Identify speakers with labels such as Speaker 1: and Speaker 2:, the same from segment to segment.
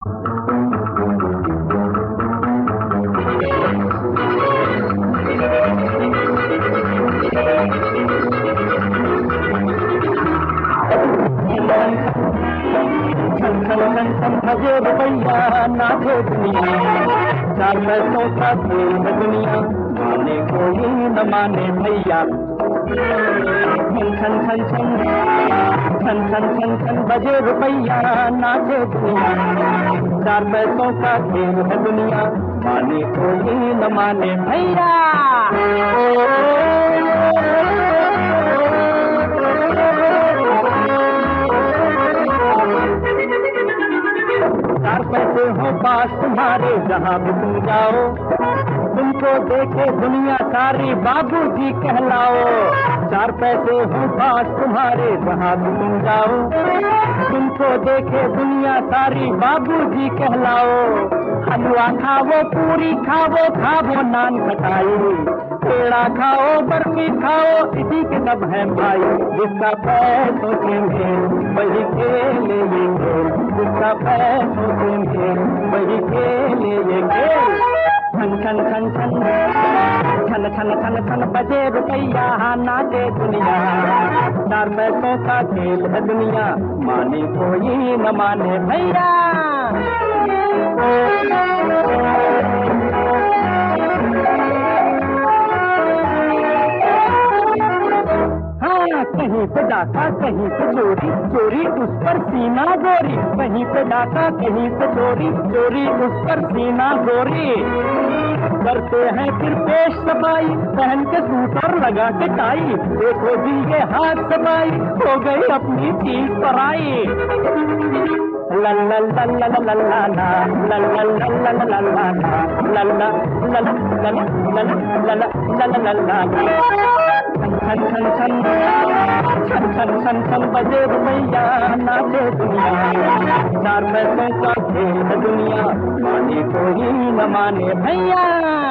Speaker 1: भजे रुपैया नाचे दुनिया, 4 पैसों का खेल है दुनिया, माने कोई न माने भैया। छन छन छन छन छन छन छन बजे रुपैया नाचे दुनिया, 4 पैसों का खेल है दुनिया, माने कोई न माने भैया। पैसे हो पास तुम्हारे जहाँ भी तुम जाओ, तुमको देखे दुनिया सारी बाबूजी कहलाओ। 4 पैसे हो पास तुम्हारे जहाँ भी तुम जाओ, तुमको देखे दुनिया सारी बाबूजी कहलाओ। हलवा खाओ, पूरी खाओ, खाओ नान खटाई, पेड़ा खाओ, बर्फी खाओ, इसी के सब है भाई। जिसका पैसों से मेल वही खेले ये खेल, जिसका पैसों से मेल वही खेले ये खेल। छन छन छन छन छन छन छन छन बजे रुपैया नाचे दुनिया, 4 पैसों का खेल है दुनिया, माने कोई न माने भैया। कहीं पे डाका कहीं पे चोरी, चोरी उस पर सीना गोरी, कहीं पे डाका कहीं पे चोरी, चोरी उस पर सीना गोरी। करते हैं फिर पेश सफाई, पहन के सूट और लगा के टाई, देखो जी ये हाथ सफाई, हो गई अपनी चीज पराई। ला ला ला ला ला ला ला ला ला ला ला ला ला ला ला ला ला ला ला। छन छन छन छन छन छन छन बजे रुपैया नाचे दुनिया, 4 पैसों का खेल है दुनिया, माने कोई न माने भैया।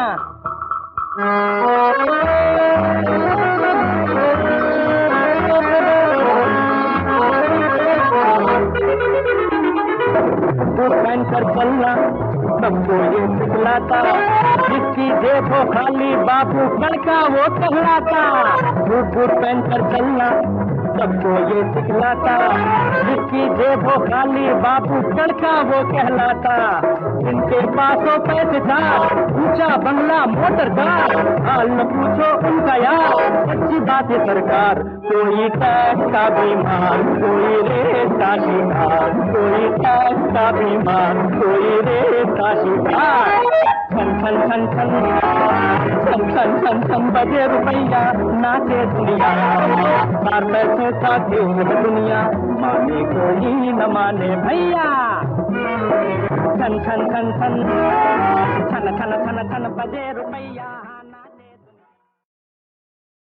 Speaker 1: पहन कर चलना सबको ये सिखलाता, जिसकी जेब हो खाली बाबू लड़का वो कहलाता। बूट बूट पहन कर चलना सबको ये सिखलाता, जिसकी जेब हो खाली बाबू लड़का वो कहलाता। जिनके पास हो पैसे था, ऊंचा बंगला मोटर कार, हाल न पूछो उनका यार, सच्ची बात है सरकार। कोई टैक्स का बीमार, कोई रेत का शिकार, कोई टैक्स का बीमार, कोई रेत का शिकार। छन छन छन छन छन छन छन छन बजे रुपैया नाचे दुनिया, 4 पैसों का खेल है दुनिया, माने कोई न माने भैया। छन छन छन छन छन छन छन छन बजे रुपैया।